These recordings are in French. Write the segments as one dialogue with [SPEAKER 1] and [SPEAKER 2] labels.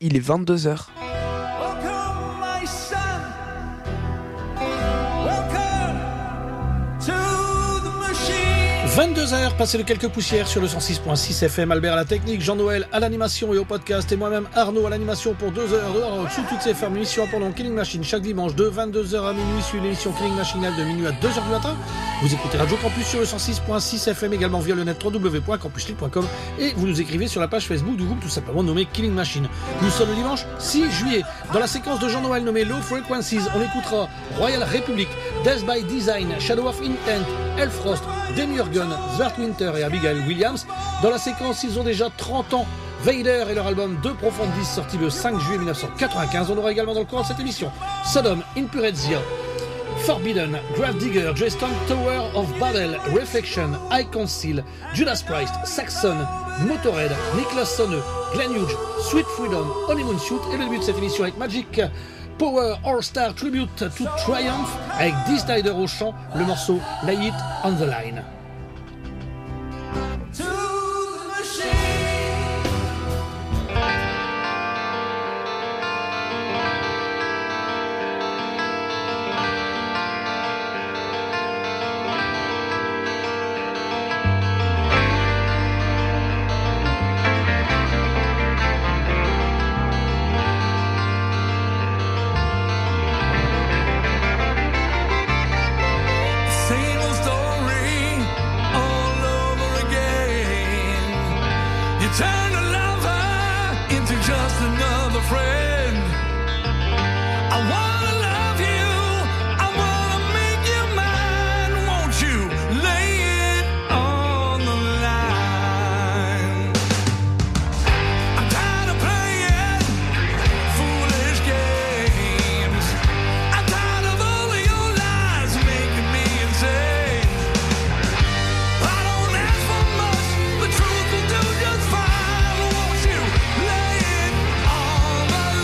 [SPEAKER 1] Il est 22h.
[SPEAKER 2] 22h, passé de quelques poussières sur le 106.6 FM. Albert à la technique, Jean-Noël à l'animation et au podcast, et moi-même Arnaud à l'animation pour 2 heures de rock sous toutes ses formes. Émission pendant Killing Machine chaque dimanche de 22h à minuit, sur l'émission Killing Machine de minuit à 2h du matin. Vous écoutez Radio Campus sur le 106.6 FM, également via le net www.campuslive.com, et vous nous écrivez sur la page Facebook du groupe tout simplement nommé Killing Machine. Nous sommes le dimanche 6 juillet. Dans la séquence de Jean-Noël nommée Low Frequencies, on écoutera Royal Republic, Death by Design, Shadow of Intent, Hellfrost, Demiurge, Zwartwinter et Abigail Williams. Dans la séquence, ils ont déjà 30 ans. Vader et leur album De Profundis, sorti le 5 juillet 1995. On aura également dans le cours de cette émission Sodom, Impurezia, Forbidden, Gravedigger, Jason Tower of Babel, Reflection, I Conceal, Judas Priest, Saxon, Motorhead, Niklas Sonne, Glenn Hughes, Sweet Freedom, Honeymoon Suit. Et le début de cette émission avec Magic Power All Star Tribute to Triumph avec Dee Snider au chant, le morceau Lay It on the Line.
[SPEAKER 3] Just fine, won't you lay it on the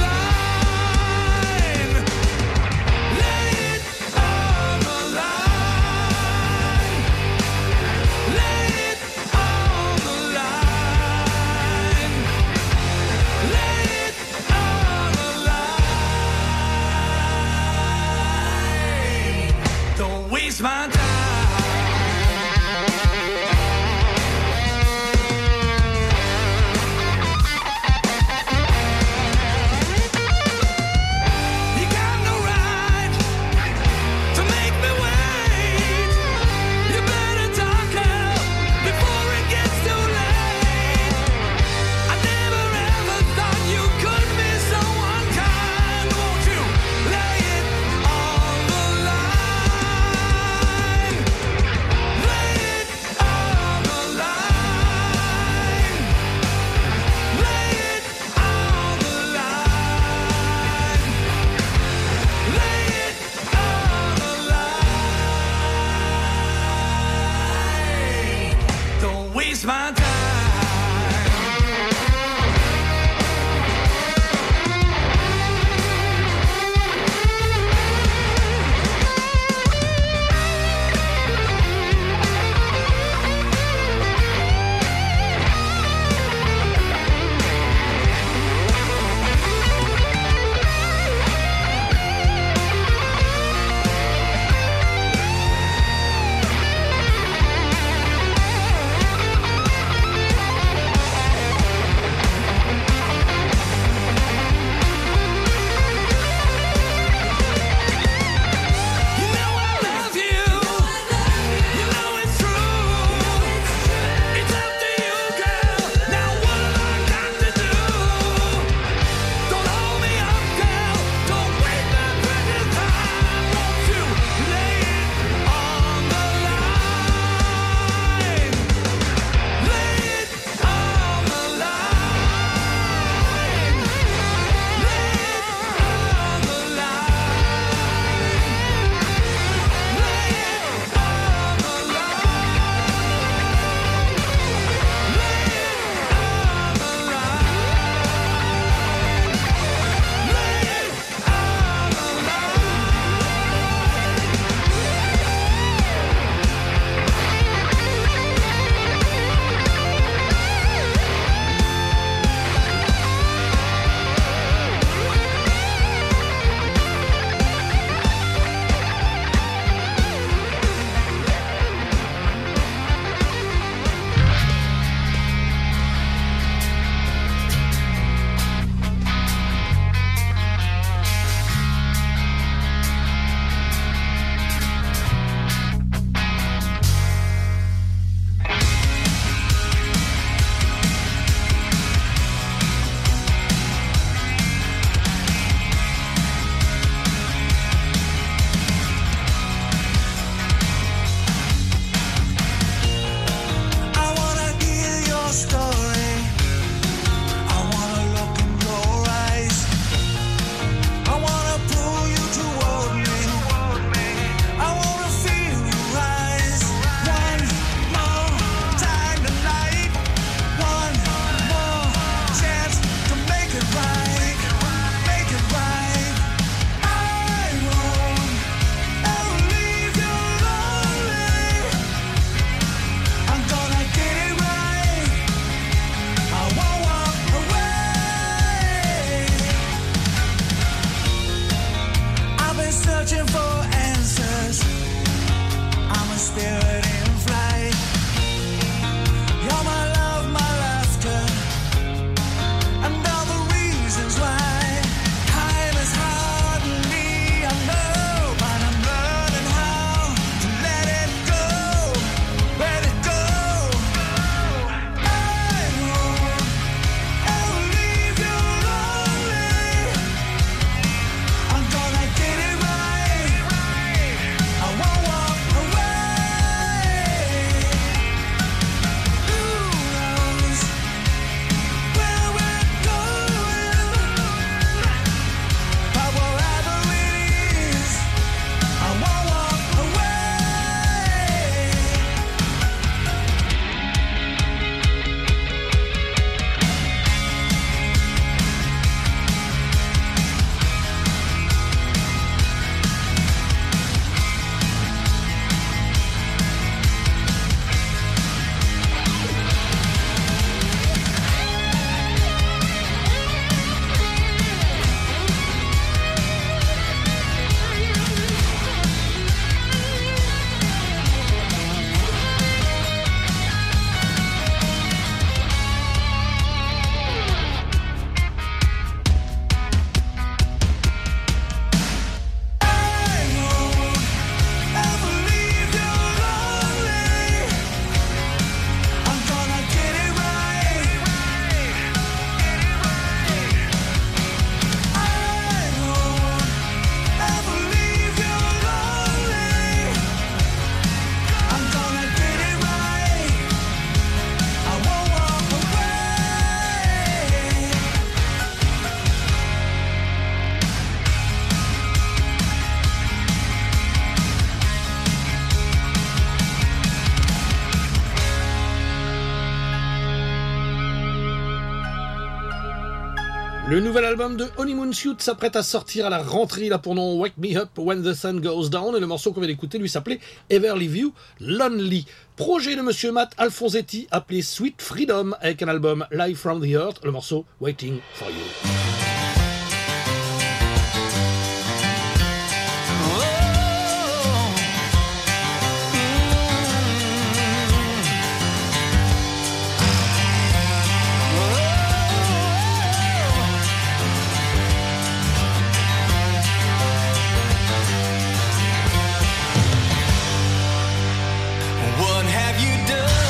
[SPEAKER 2] Le nouvel album de Honeymoon Suit s'apprête à sortir à la rentrée. Il a pour nom Wake Me Up When the Sun Goes Down. Et le morceau qu'on vient d'écouter lui s'appelait Ever Leave You Lonely. Projet de Monsieur Matt Alfonsetti appelé Sweet Freedom avec un album Live from the Earth. Le morceau Waiting for You.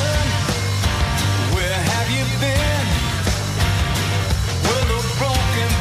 [SPEAKER 1] Broken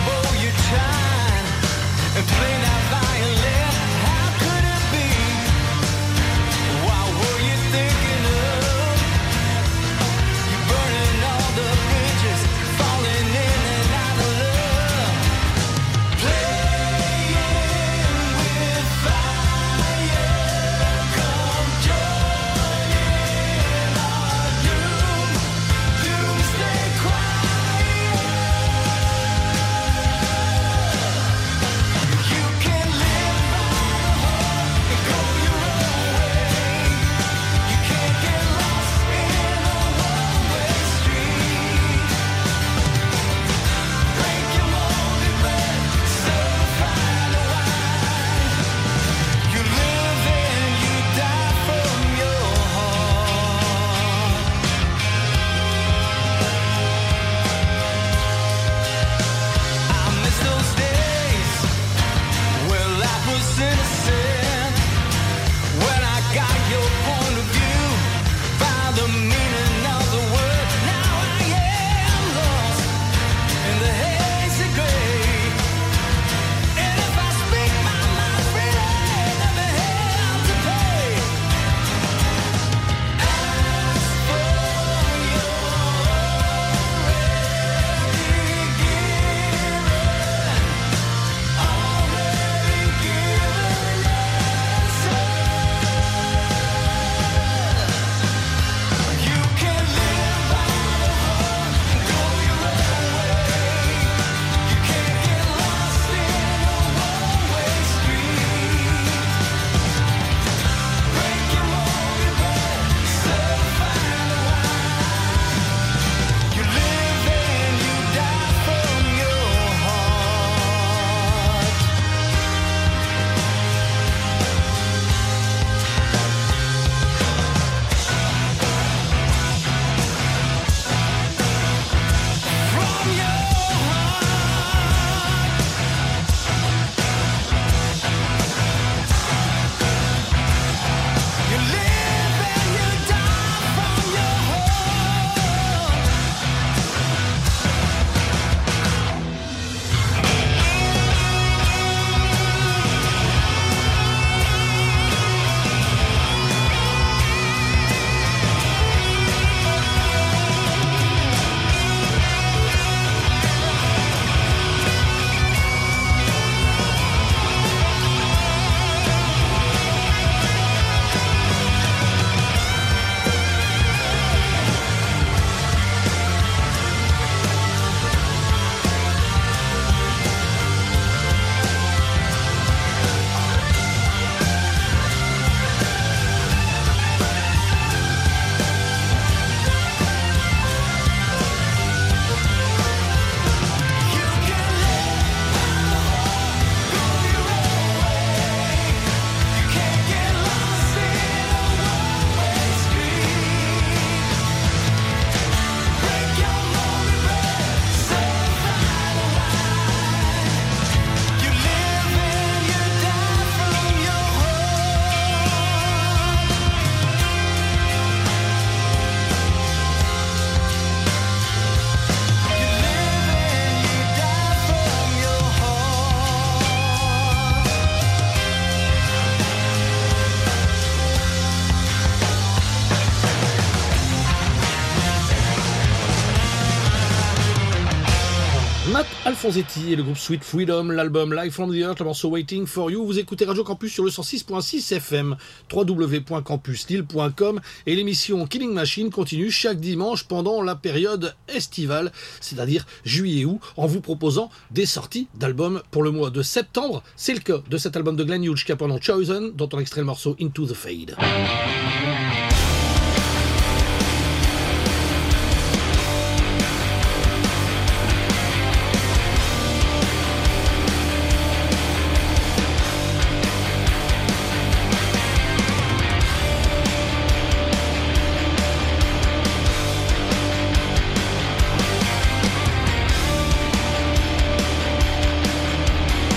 [SPEAKER 2] Fonsetti et le groupe Sweet Freedom, l'album Live from the Earth, le morceau Waiting for You. Vous écoutez Radio Campus sur le 106.6 FM, www.campuslille.com, et l'émission Killing Machine continue chaque dimanche pendant la période estivale, c'est-à-dire juillet-août, en vous proposant des sorties d'albums pour le mois de septembre. C'est le cas de cet album de Glenn Hughes qui a pour nom Chosen, dont on extrait le morceau Into the Fade.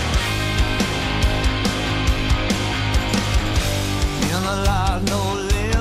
[SPEAKER 1] In the light, no limit.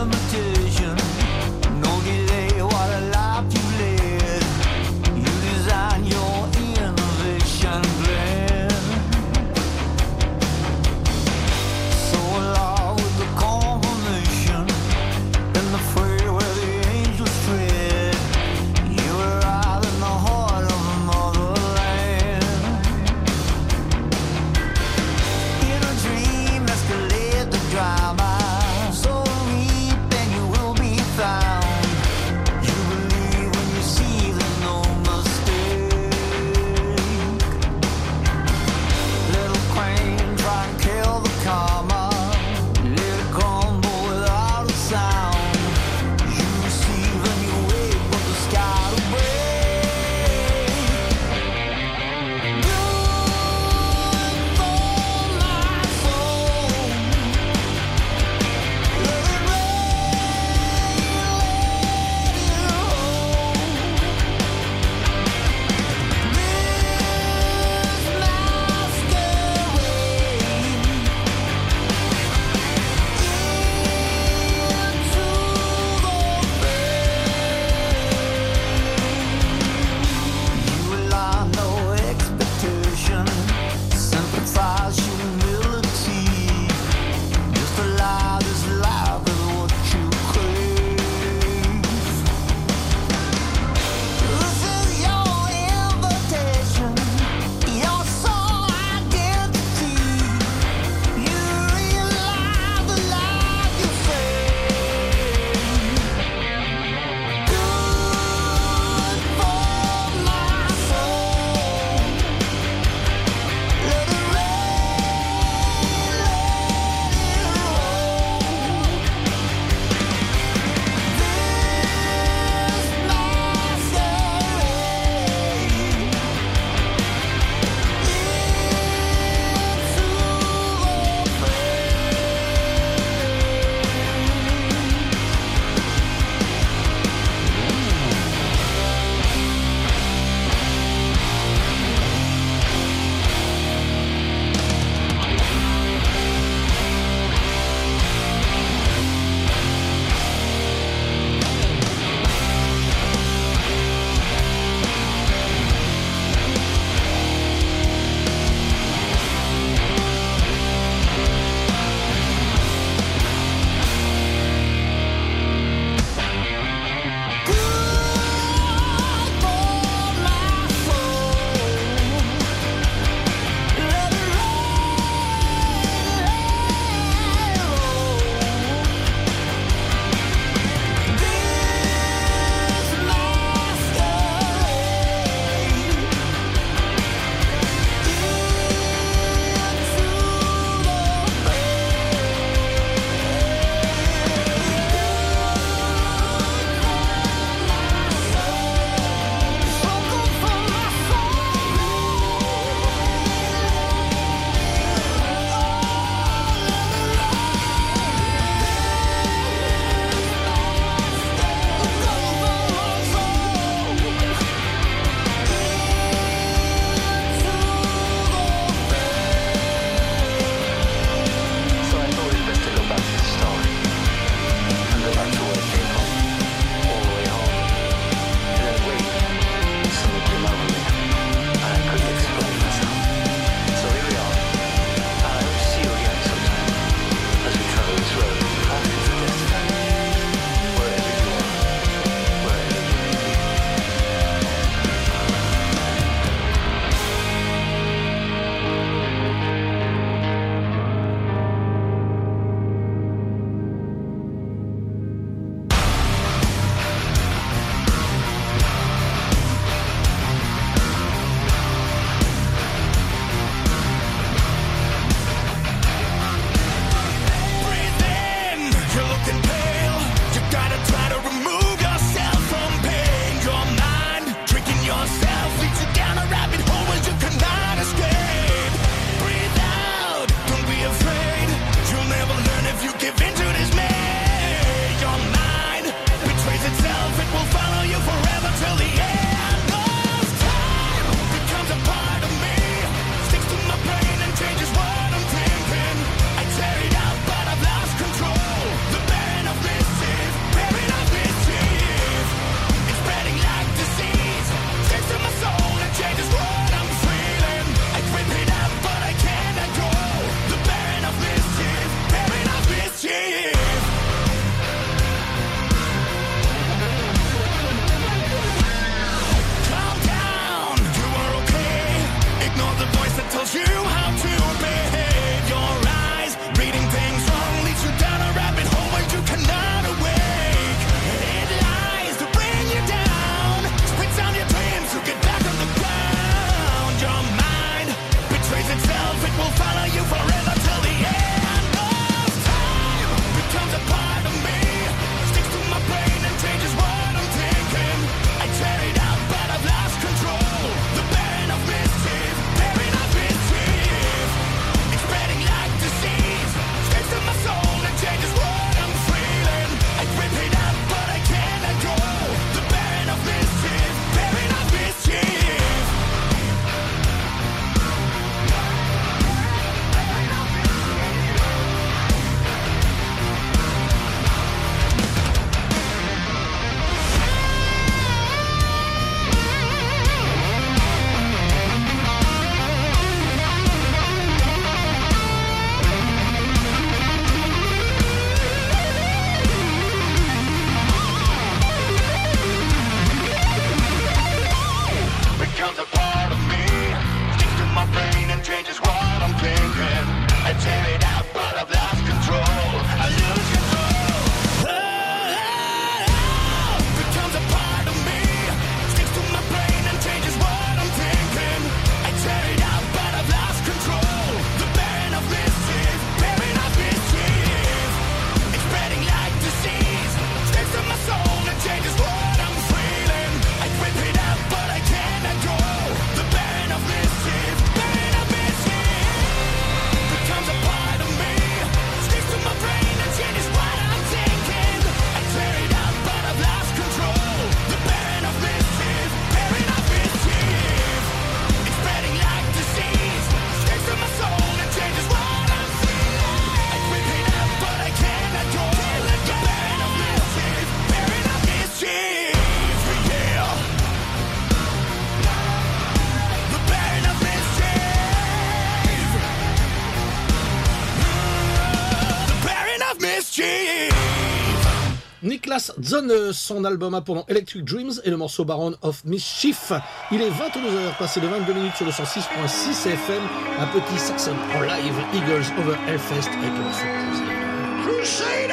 [SPEAKER 2] Niklas Zone, son album a pour nom Electric Dreams et le morceau Baron of Mischief. Il est 22h, passé de 22 minutes sur le 106.6 FM. Un petit Saxon en live, Eagles over Hellfest avec le morceau Crusader.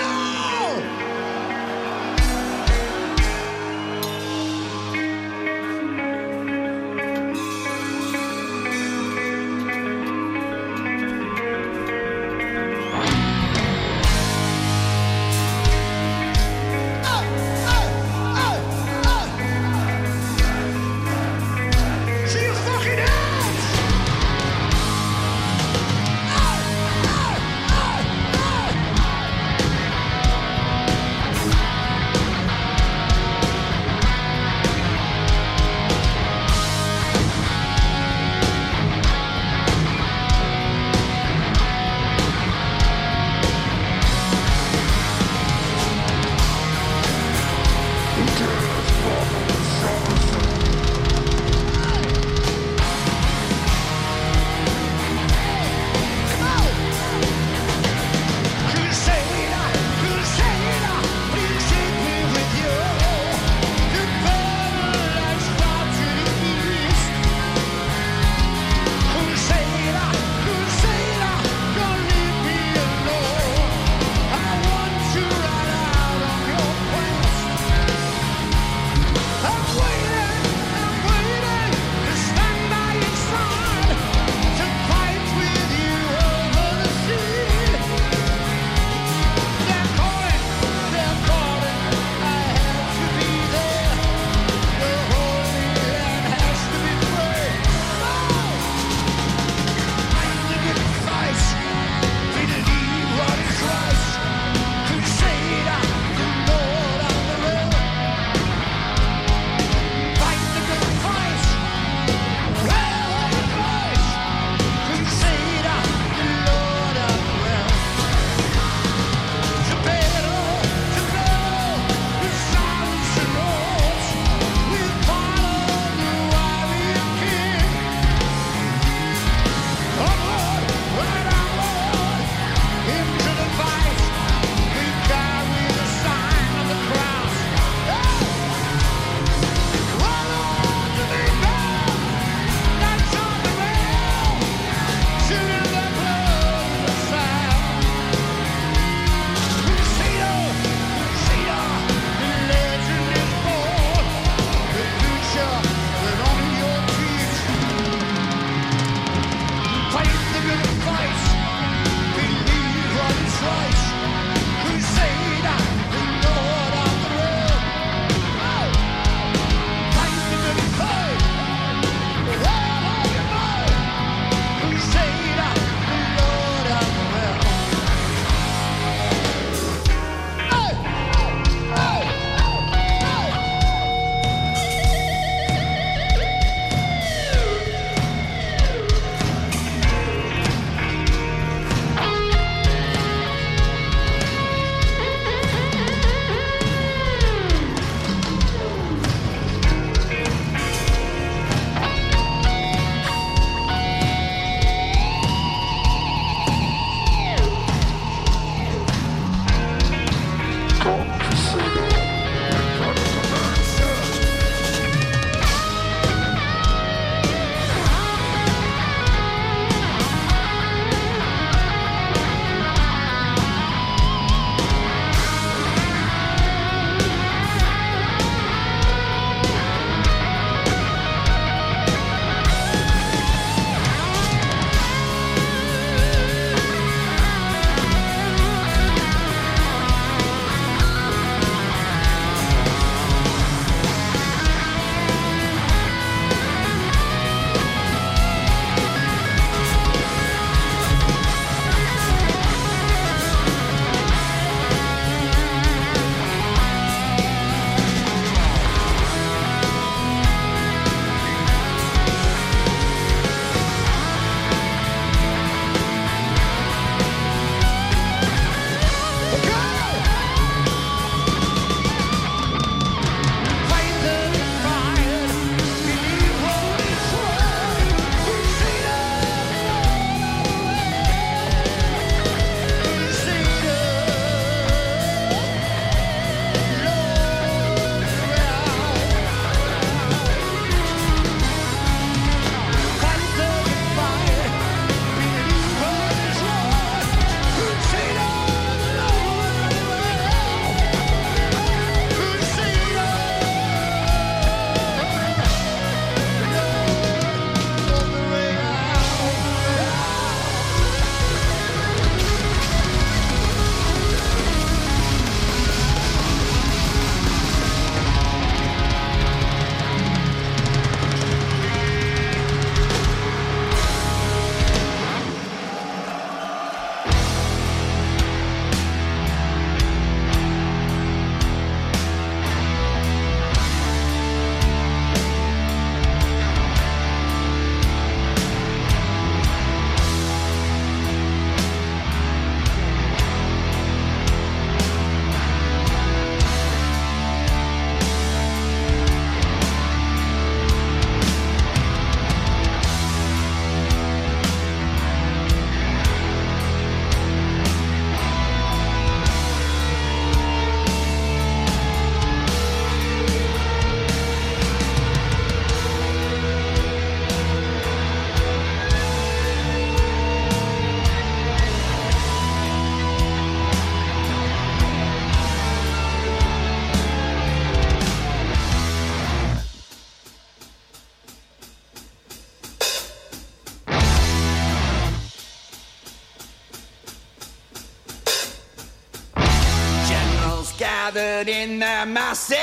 [SPEAKER 1] gathered in their masses,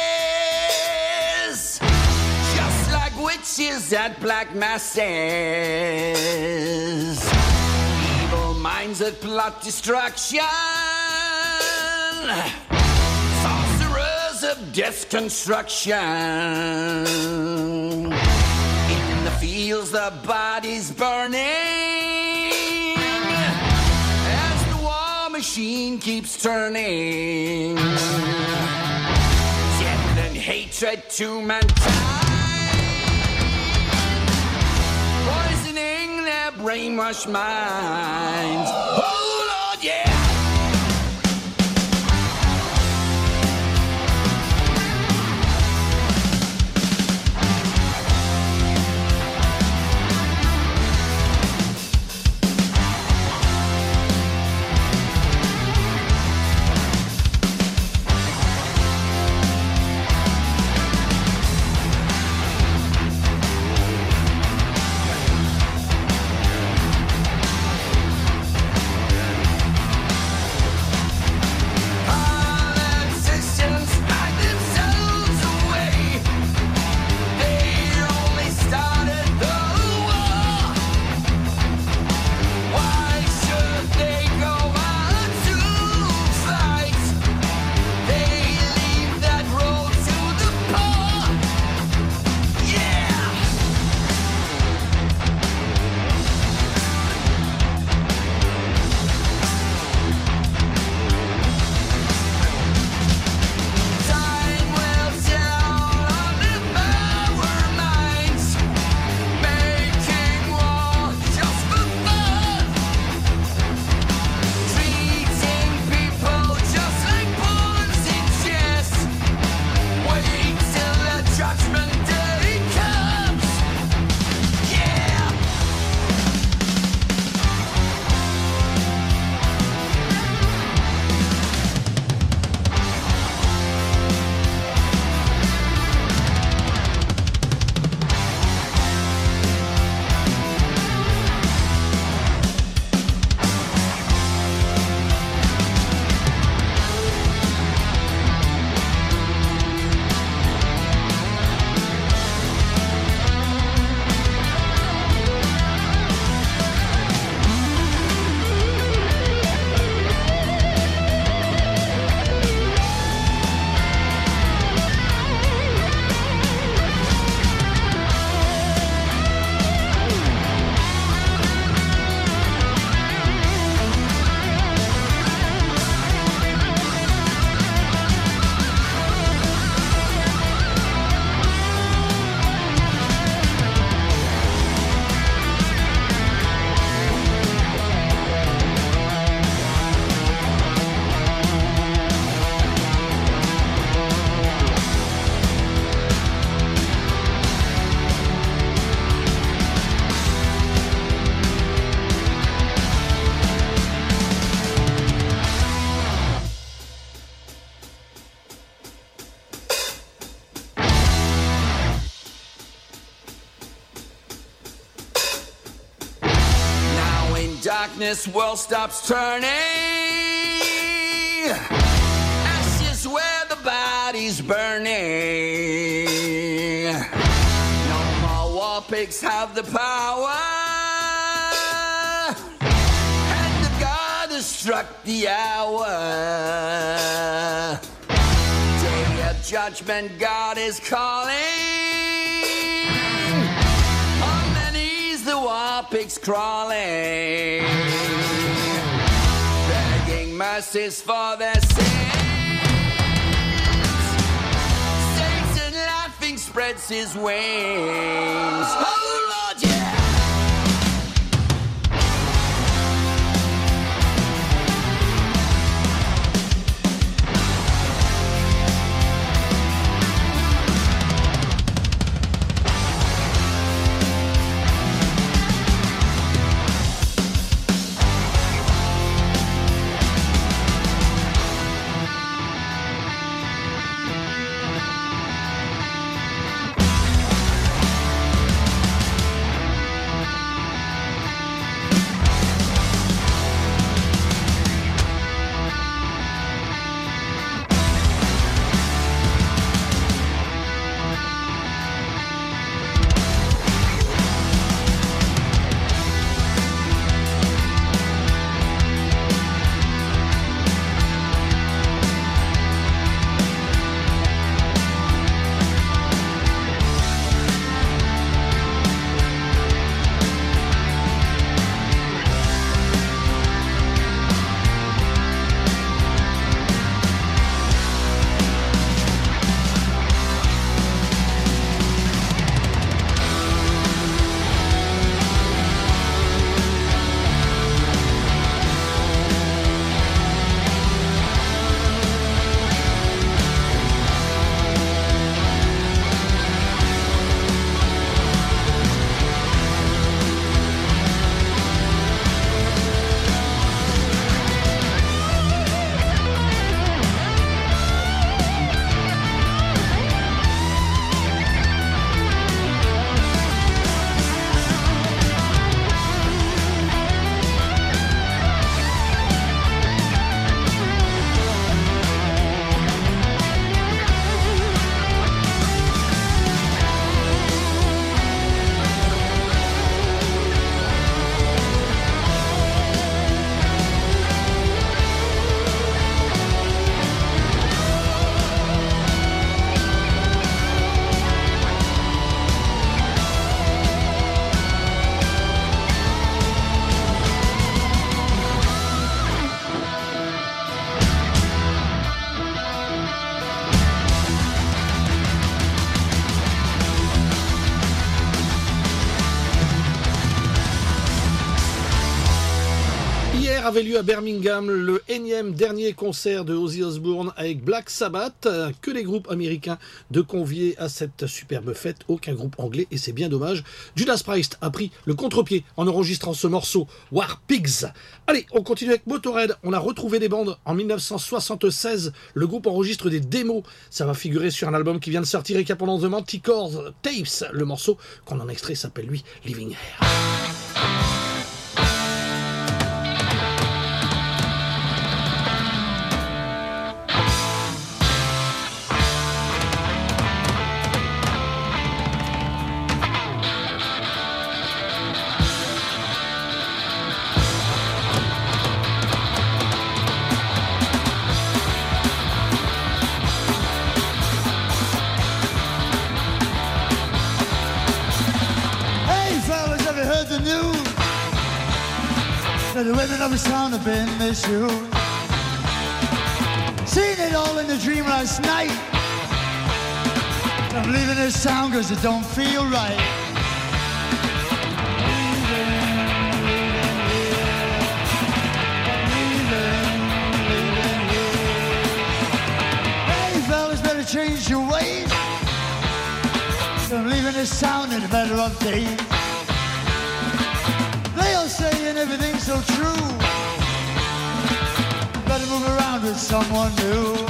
[SPEAKER 1] just like witches at black masses. Evil minds that plot destruction, sorcerers of death's construction. In the fields, the bodies burning, as the war machine keeps turning. Death and hatred to mankind, poisoning their brainwashed minds. Oh Lord, yeah! Darkness, world stops turning. Ashes where the body's burning. No more war pigs have the power, and the God has struck the hour. Day of judgment, God is calling. The war pigs crawling, begging mercies for their sins. Satan laughing spreads his wings. Oh Lord, yeah!
[SPEAKER 2] Hier avait lieu à Birmingham le énième dernier concert de Ozzy Osbourne avec Black Sabbath. Que les groupes américains de convier à cette superbe fête, aucun groupe anglais et c'est bien dommage. Judas Priest a pris le contre-pied en enregistrant ce morceau War Pigs. Allez, on continue avec Motorhead. On a retrouvé des bandes en 1976. Le groupe enregistre des démos. Ça va figurer sur un album qui vient de sortir et qui a pendant The Manticore Tapes. Le morceau qu'on en extrait s'appelle lui Living Air.
[SPEAKER 3] The women of his town have been misused. Seen it all in a dream last night. I'm leaving this town cause it don't feel right. Hey fellas, better change your ways. I'm leaving this town in a better of days. They all saying everything's so true. Better move around with someone new.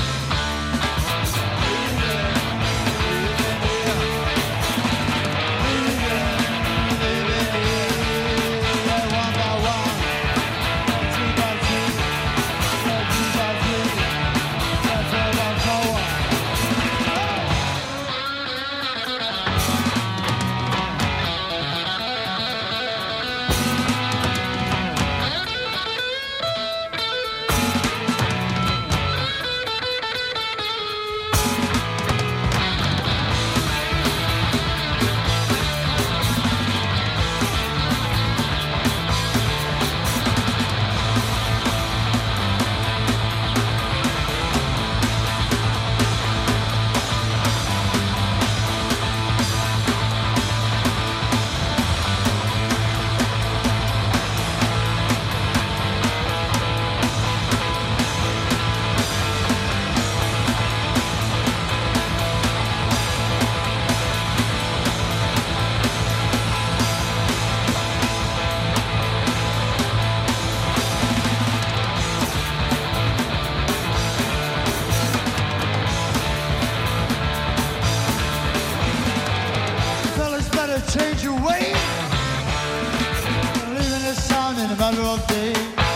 [SPEAKER 3] Change your way. Leaving this town in a matter of days.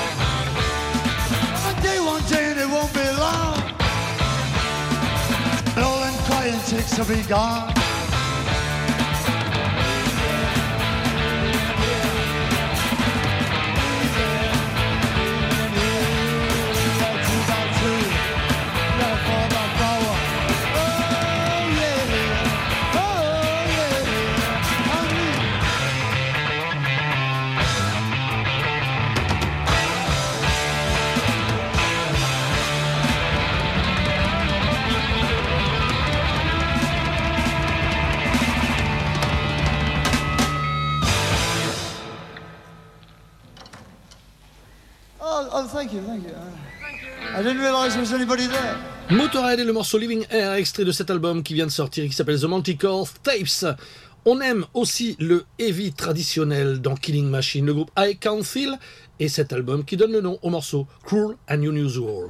[SPEAKER 3] One day and it won't be long. And all them crying chicks will be gone. Oh, thank you. I didn't realize there was anybody there.
[SPEAKER 2] Motorhead et le morceau Living Air, extrait de cet album qui vient de sortir et qui s'appelle The Manticore Tapes. On aime aussi le heavy traditionnel dans Killing Machine, le groupe I Can't Feel, et cet album qui donne le nom au morceau Cruel and Unusual.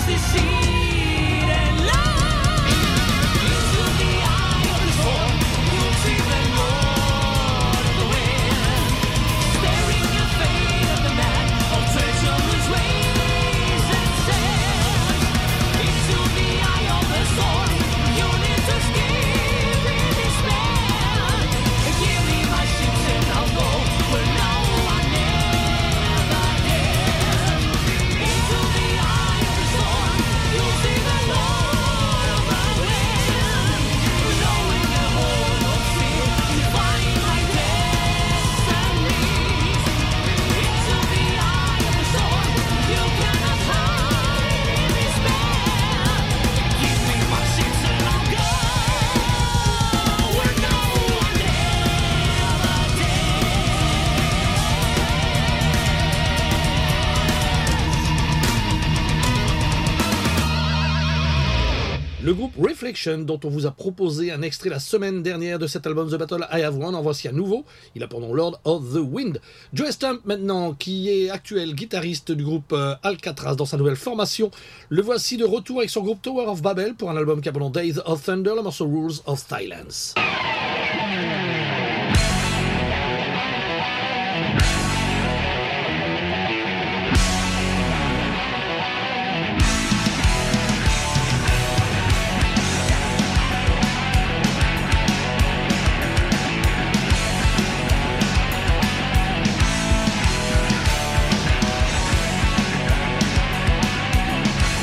[SPEAKER 2] Le groupe Reflection, dont on vous a proposé un extrait la semaine dernière de cet album The Battle I Have Won, en voici un nouveau. Il a pour nom Lord of the Wind. Joe Stump maintenant, qui est actuel guitariste du groupe Alcatraz dans sa nouvelle formation. Le voici de retour avec son groupe Tower of Babel pour un album qui a pour nom Days of Thunder, le morceau Rules of Silence.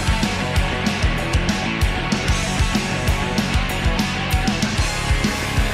[SPEAKER 4] We'll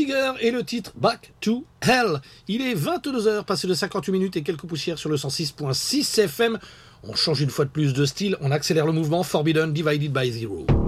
[SPEAKER 2] Seeger et le titre Back to Hell. Il est 22h, passé de 58 minutes et quelques poussières sur le 106.6 FM. On change une fois de plus de style, on accélère le mouvement. Forbidden Divided by Zero.